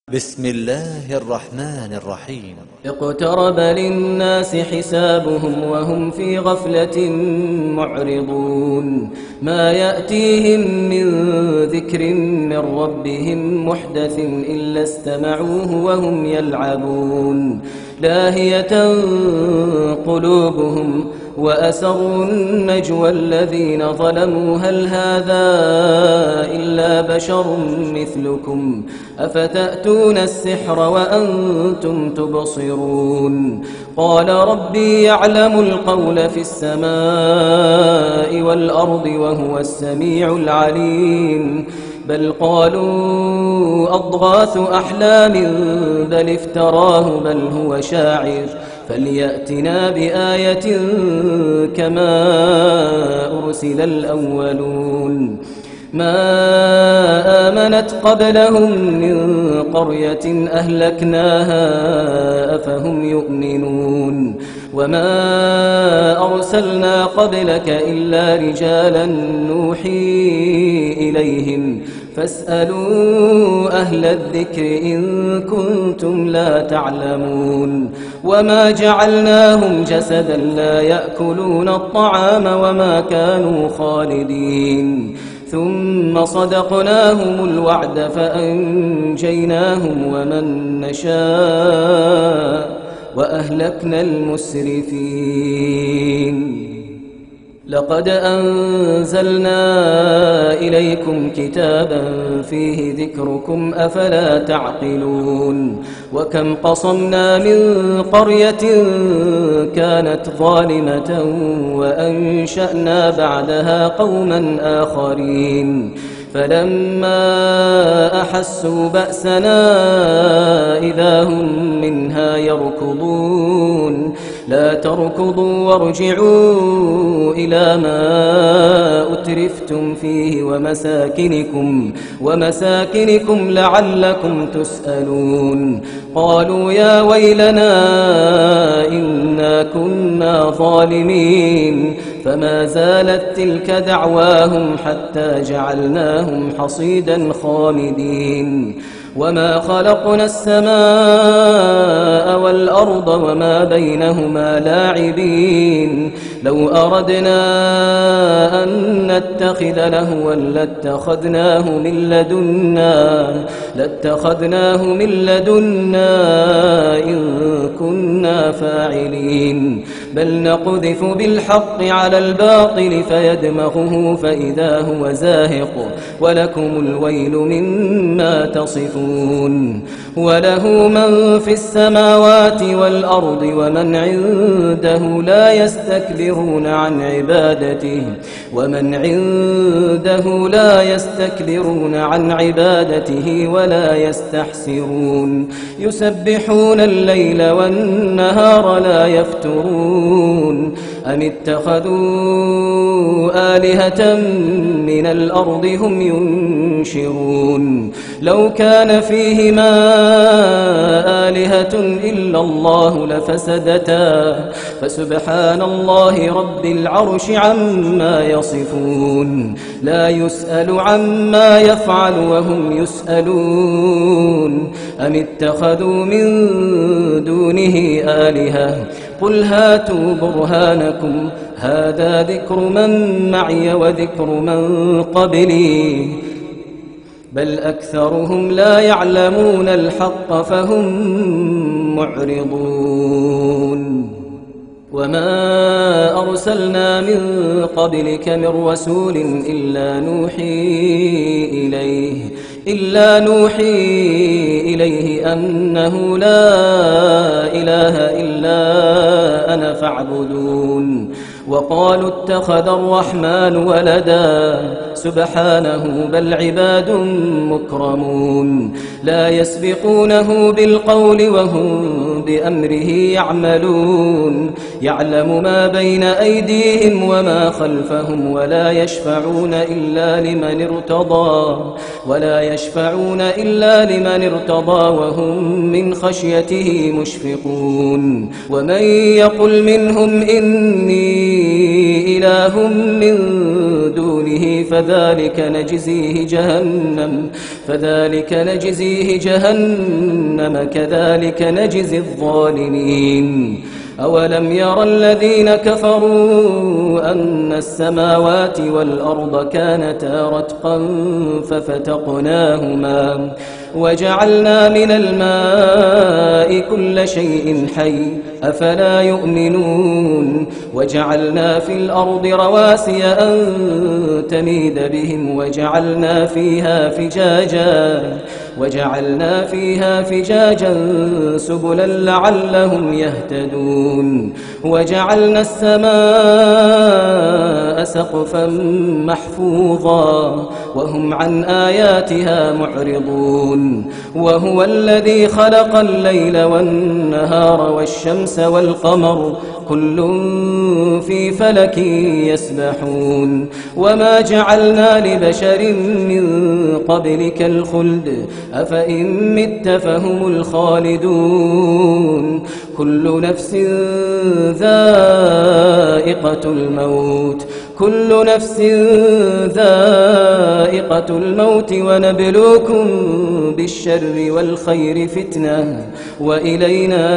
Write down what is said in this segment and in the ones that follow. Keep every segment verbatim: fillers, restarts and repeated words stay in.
بسم الله الرحمن الرحيم. اقترب للناس حسابهم وهم في غفلة معرضون. ما يأتيهم من ذكر من ربهم محدث إلا استمعوه وهم يلعبون. لاهية قلوبهم وأسروا النجوى الذين ظلموا هل هذا إلا بشر مثلكم أفتأتون السحر وأنتم تبصرون. قال ربي يعلم القول في السماء والأرض وهو السميع العليم. بل قالوا أضغاث أحلام بل افتراه بل هو شاعر فليأتنا بآية كما أرسل الأولون. ما آمنت قبلهم من قرية أهلكناها أفهم يؤمنون. وما أرسلنا قبلك إلا رجالا نوحي إليهم فاسألوا أهل الذكر إن كنتم لا تعلمون. وما جعلناهم جسدا لا يأكلون الطعام وما كانوا خالدين. ثم صدقناهم الوعد فأنجيناهم ومن نشاء وأهلكنا المسرفين. لقد أنزلنا إليكم كتابا فيه ذكركم أفلا تعقلون. وكم قصمنا من قرية كانت ظالمة وأنشأنا بعدها قوما آخرين فلما أحسوا بأسنا إذا هم منها يركضون. لا تركضوا وارجعوا إلى ما أترفتم فيه ومساكنكم, ومساكنكم لعلكم تسألون. قالوا يا ويلنا إنا كنا ظالمين. فما زالت تلك دعواهم حتى جعلناهم حصيدا خامدين. وما خلقنا السماء والأرض وما بينهما لاعبين. لو أردنا أن نتخذ لهوا لاتخذناه من لدنا لاتخذناه من لدنا إن كنا فاعلين. بل نقذف بالحق على الباطل فيدمغه فإذا هو زاهق ولكم الويل مما تصفون. وله من في السماوات والأرض ومن عنده لا يستكبرون عن عبادته ومن عنده لا يستكبرون عن عبادته ولا يستحسرون. يسبحون الليل والنهار لا يفترون. أم اتخذوا آلهة من الأرض هم ينشرون. لو كان فيهما آلهة إلا الله لفسدتا فسبحان الله رب العرش عما يصفون. لا يسأل عما يفعل وهم يسألون. أم اتخذوا من دونه آلهة قل هاتوا برهانكم هذا ذكر من معي وذكر من قبلي بل أكثرهم لا يعلمون الحق فهم معرضون. وما أرسلنا من قبلك من رسول إلا نوحي إليه إلا نوحي إليه أنه لا إله إلا أنا فاعبدون. وقالوا اتخذ الرحمن ولدا سبحانه بل عباد مكرمون. لا يسبقونه بالقول وهم بأمره يعملون. يعلم ما بين أيديهم وما خلفهم ولا يشفعون إلا لمن ارتضى ولا يشفعون إلا لمن ارتضى وهم من خشيته مشفقون. ومن يقل منهم إني إله من دونه فذلك نجزيه جهنم فذلك نجزيه جهنم كذلك نجزي الظالمين. أولم ير الذين كفروا أن السماوات والأرض كانتا رتقا ففتقناهما وجعلنا من الماء كل شيء حي أفلا يؤمنون. وجعلنا في الأرض رواسي أن تميد بهم وجعلنا فيها فجاجا وجعلنا فيها فجاجا سبلا لعلهم يهتدون. وجعلنا السماء سقفا محفوظا وهم عن آياتها معرضون. وهو الذي خلق الليل والنهار والشمس والقمر كل في فلك يسبحون. وما جعلنا لبشر من قبلك الخلد أفإن مت فهم الخالدون. كل نفس ذائقة الموت كل نفس ذائقة الموت ونبلوكم بالشر والخير فتنة وإلينا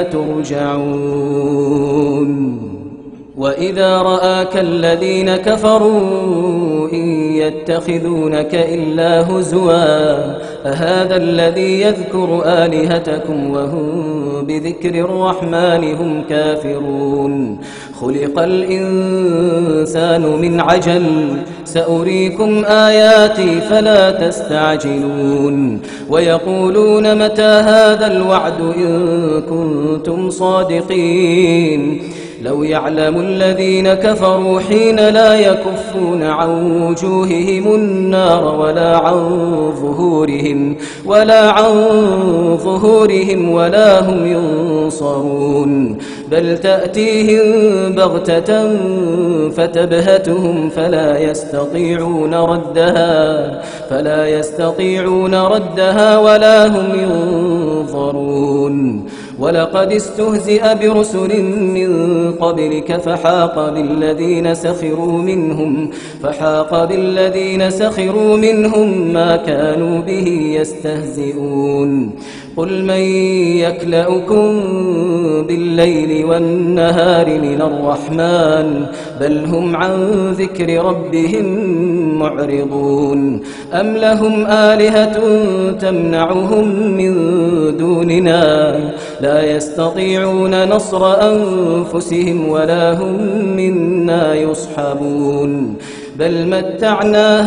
ترجعون. وإذا رآك الذين كفروا إن يتخذونك إلا هزوا أهذا الذي يذكر آلهتكم وهم بذكر الرحمن هم كافرون. خلق الإنسان من عجل سأريكم آياتي فلا تستعجلون. ويقولون متى هذا الوعد إن كنتم صادقين. لو يعلم الذين كفروا حين لا يكفون عن وجوههم النار ولا عن ظهورهم ولا عن ظهورهم ولا هم ينصرون. بل تأتيهم بغتة فتبهتهم فلا يستطيعون ردها فلا يستطيعون ردها ولا هم ينظرون. ولقد استهزئ برسل من قبلك فحاق بالذين سخروا منهم فحاق بالذين سخروا منهم ما كانوا به يستهزئون. قل من يكلؤكم بالليل والنهار من الرحمن بل هم عن ذكر ربهم معرضون. أم لهم آلهة تمنعهم من دوننا لا يستطيعون نصر أنفسهم ولا هم منا يصحبون. بل متعنا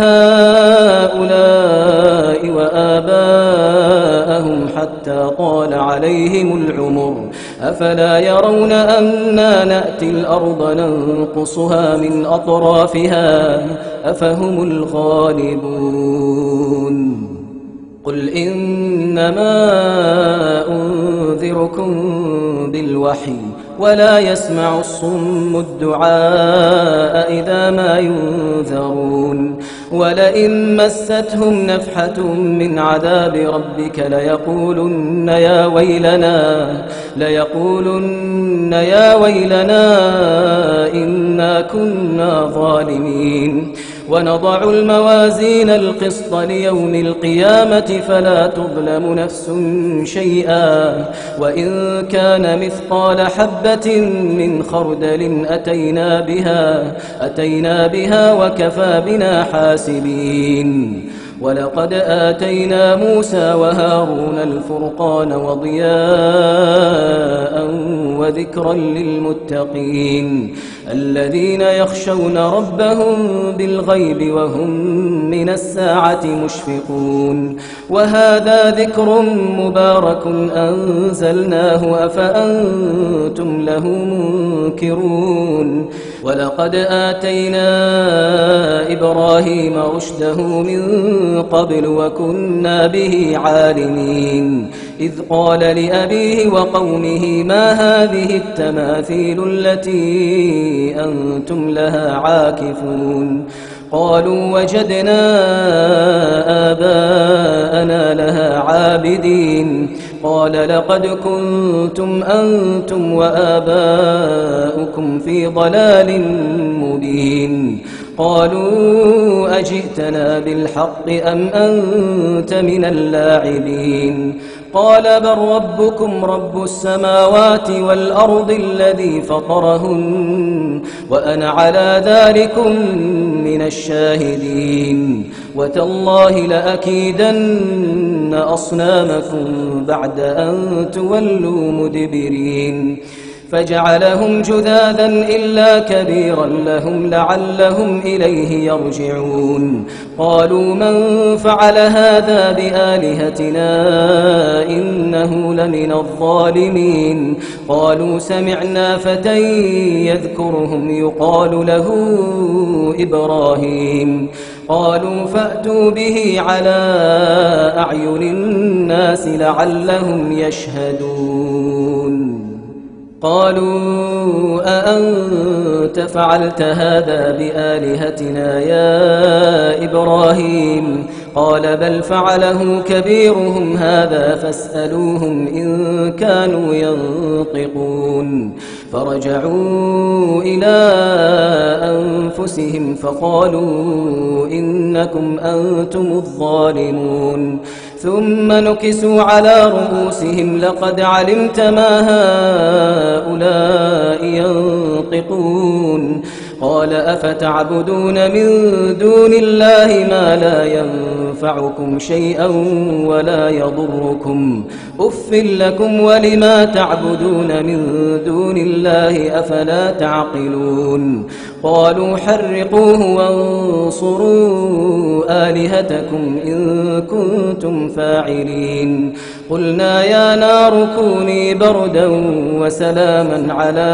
هؤلاء وآباءهم حتى طال عليهم العمر أفلا يرون أنا نأتي الأرض ننقصها من أطرافها أفهم الغالبون. قل إنما أنذركم بالوحي ولا يسمع الصم الدعاء إذا ما ينذرون. ولئن مستهم نفحة من عذاب ربك ليقولن يا ويلنا ليقولن يا ويلنا إنا كنا ظالمين. ونضع الموازين القسط ليوم القيامة فلا تظلم نفس شيئا وإن كان مثقال حبة من خردل أتينا بها أتينا بها وكفى بنا حاسبين. ولقد آتينا موسى وهارون الفرقان وضياء وذكرا للمتقين الذين يخشون ربهم بالغيب وهم من الساعة مشفقون. وهذا ذكر مبارك أنزلناه أفأنتم له منكرون. ولقد آتينا إبراهيم رشده من قبل وكنا به عالمين. إذ قال لأبيه وقومه ما هذه التماثيل التي أنتم لها عاكفون. قالوا وجدنا آباءنا لها عابدين قال لقد كنتم أنتم وآباؤكم في ضلال مبين قالوا أجئتنا بالحق أم أنت من اللاعبين قال بل ربكم رب السماوات والأرض الذي فطرهن وأنا على ذلكم من الشاهدين وتالله لأكيدن أصنامكم بعد أن تولوا مدبرين فجعلهم جذاذا إلا كبيرا لهم لعلهم إليه يرجعون قالوا من فعل هذا بآلهتنا إنه لمن الظالمين قالوا سمعنا فتى يذكرهم يقال له إبراهيم قالوا فأتوا به على أعين الناس لعلهم يشهدون قالوا أأنت فعلت هذا بآلهتنا يا إبراهيم قال بل فعله كبيرهم هذا فاسألوهم إن كانوا ينطقون فرجعوا إلى أنفسهم فقالوا إنكم أنتم الظالمون ثم نكسوا على رؤوسهم لقد علمت ما هؤلاء ينطقون قال أفتعبدون من دون الله ما لا ينفعكم شيئا ولا يضركم أف لكم ولما تعبدون من دون الله أفلا تعقلون قالوا حرقوه وانصروا آلهتكم إن كنتم فاعلين قلنا يا نار كوني بردا وسلاما على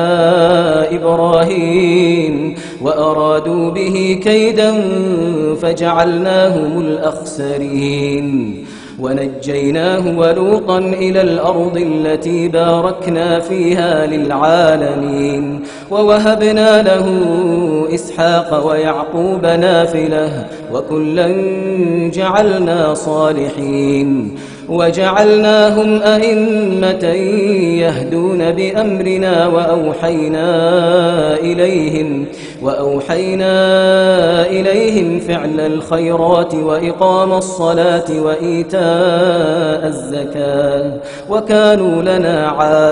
إبراهيم وأرادوا به كيدا فجعلناهم الأخسرين ونجيناه ولوطا إلى الأرض التي باركنا فيها للعالمين ووهبنا له إسحاق ويعقوب نافلة وكلا جعلنا صالحين وجعلناهم أئمة يهدون بأمرنا وأوحينا إليهم وأوحينا إليهم فعل الخيرات وإقام الصلاة وإيتاء الزكاة وكانوا لنا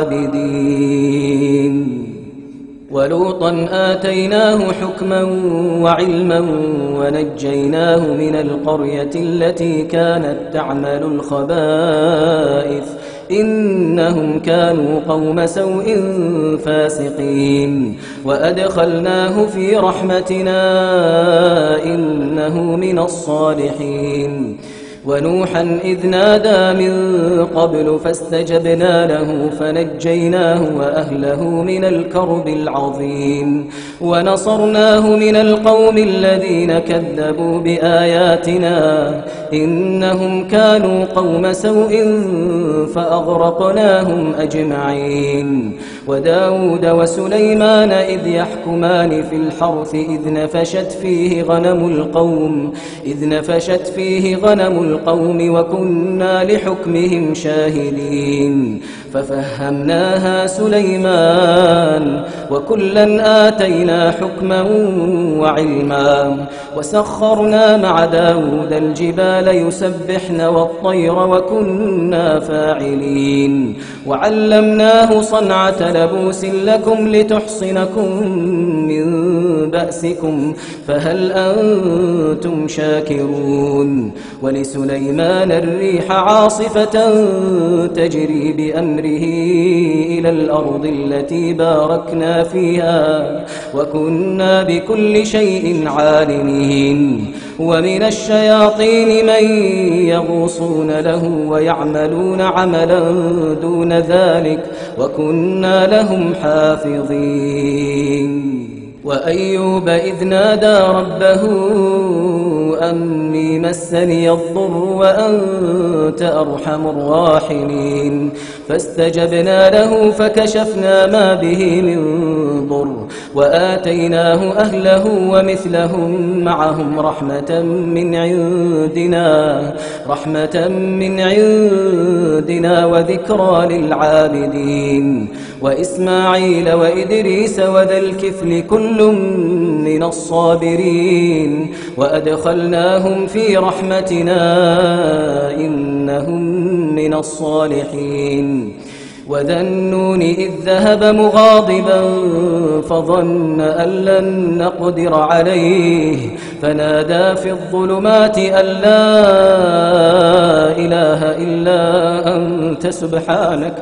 عابدين ولوطا آتيناه حكما وعلما ونجيناه من القرية التي كانت تعمل الخبائث إنهم كانوا قوم سوء فاسقين وأدخلناه في رحمتنا إنه من الصالحين ونوحا إذ نادى من قبل فاستجبنا له فنجيناه وأهله من الكرب العظيم ونصرناه من القوم الذين كذبوا بآياتنا إنهم كانوا قوم سوء فأغرقناهم أجمعين وداود وسليمان إذ يحكمان في الحرث إذ نفشت فيه غنم القوم إذ نفشت فيه غنم القوم وكنا لحكمهم شاهدين ففهمناها سليمان وكلا آتينا حكما وعلما وسخرنا مع داود الجبال يسبحن والطير وكنا فاعلين وعلمناه صنعة لبوس لكم لتحصنكم من بأسكم فهل أنتم شاكرون ولسليمان الريح عاصفة تجري بأمره إلى الأرض التي باركنا فيها وكنا بكل شيء عالمين ومن الشياطين من يغوصون له ويعملون عملا دون ذلك وكنا لهم حافظين وأيوب إذ نادى ربه أني مسني الضر وأنت أرحم الراحمين فاستجبنا له فكشفنا ما به من ضر وآتيناه أهله ومثلهم معهم رحمة من عندنا رحمة من عندنا وذكرى للعابدين وإسماعيل وإدريس وذا الكفل كل من الصابرين وأدخلناهم في رحمتنا إنهم من الصالحين وذا النون إذ ذهب مغاضبا فظن أن لن نقدر عليه فنادى في الظلمات أن لا إله إلا أنت سبحانك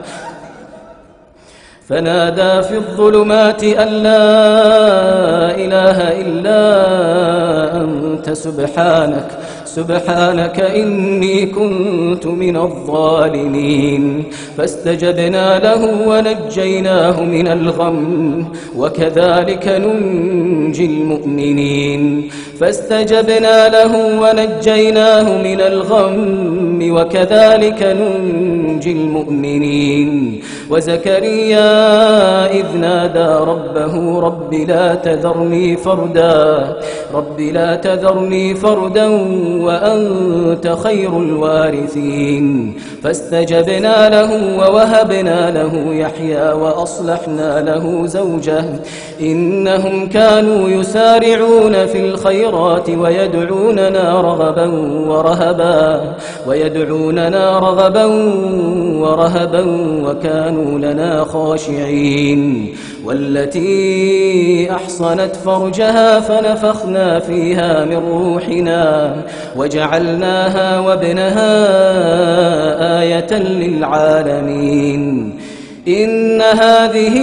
فنادى في الظلمات أن لا إله إلا أنت سبحانك سبحانك إني كنت من الظالمين فاستجبنا له ونجيناه من الغم وكذلك ننجي المؤمنين فاستجبنا له ونجيناه من الغم وكذلك ننجي المؤمنين وزكريا إذ نادى ربه رب لا تذرني فردا رب لا تذرني فردا وأنت خير الوارثين فاستجبنا له ووهبنا له يحيى وأصلحنا له زوجه إنهم كانوا يسارعون في الخيرات ويدعوننا رغبا ورهبا ويدعوننا رغبا ورهبا وكانوا لنا خاشعين والتي أحصنت فرجها فنفخنا فيها من روحنا وجعلناها وابنها آية للعالمين إن هذه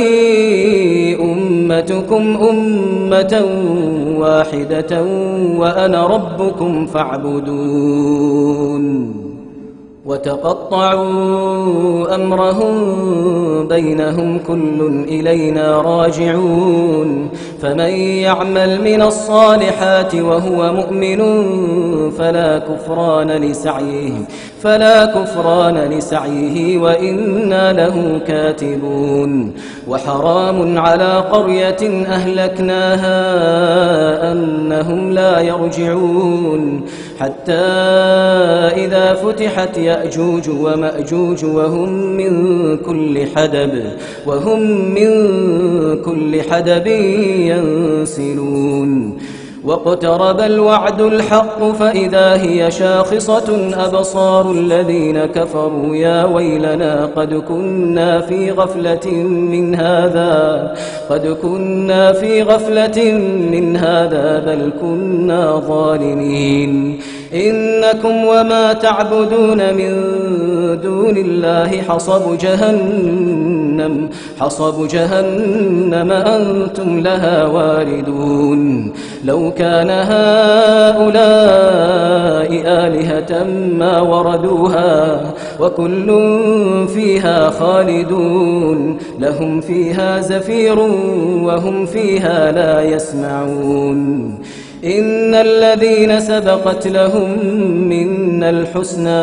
أمتكم أمة واحدة وأنا ربكم فاعبدون وتقطعوا أمرهم بينهم كل إلينا راجعون فمن يعمل من الصالحات وهو مؤمن فلا كفران لسعيه فلا كفران لسعيه وإنا له كاتبون وحرام على قرية أهلكناها أنهم لا يرجعون حتى إذا فتحت يأجوج ومأجوج وهم من كل حدب وهم من كل حدب ينسلون واقترب الوعد الحق فإذا هي شاخصة أبصار الذين كفروا يا ويلنا قد كنا في غفلة من هذا قد كنا في غفلة من هذا بل كنا ظالمين إنكم وما تعبدون من دون الله حصب جهنم حصب جهنم أنتم لها واردون لو كان هؤلاء آلهة ما وردوها وكل فيها خالدون لهم فيها زفير وهم فيها لا يسمعون إن الذين سبقت لهم منا الحسنى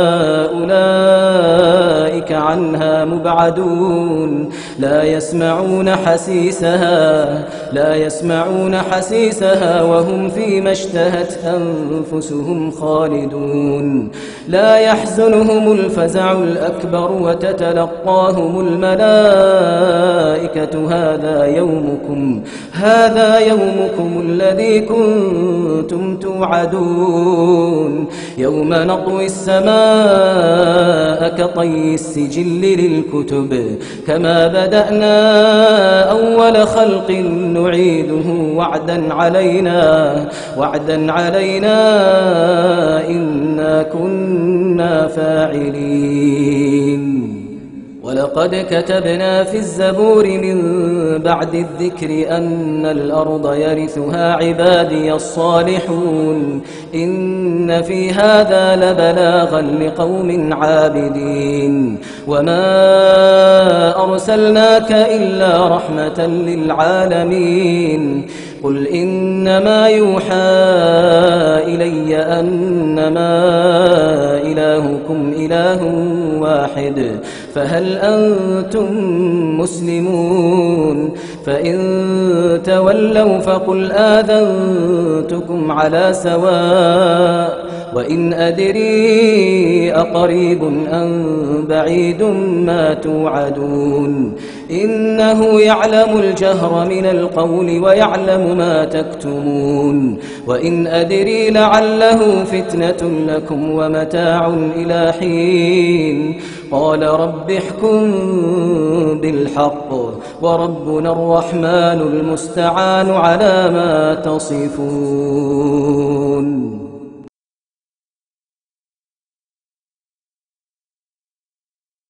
أولئك عنها مبعدون لا يسمعون حسيسها لا يسمعون حسيسها وهم فيما اشتهت أنفسهم خالدون لا يحزنهم الفزع الأكبر وتتلقاهم الملائكة هذا يومكم هذا يومكم الذي كنتم توعدون يوم نطوي السماء كطي السجل للكتب كما بدأنا أول خلق نعيده وعدا علينا وعدا علينا إنا كنا فاعلين ولقد كتبنا في الزبور من بعد الذكر أن الأرض يرثها عبادي الصالحون إن في هذا لبلاغا لقوم عابدين وما أرسلناك إلا رحمة للعالمين قل إنما يوحى إلي أنما إلهكم إله واحد فهل أنتم مسلمون فإن تولوا فقل آذنتكم على سواء وإن أدري أقريب أم بعيد ما توعدون إنه يعلم الجهر من القول ويعلم ما تكتمون وإن أدري لعله فتنة لكم ومتاع إلى حين قال رب احكم بالحق وربنا الرحمن المستعان على ما تصفون.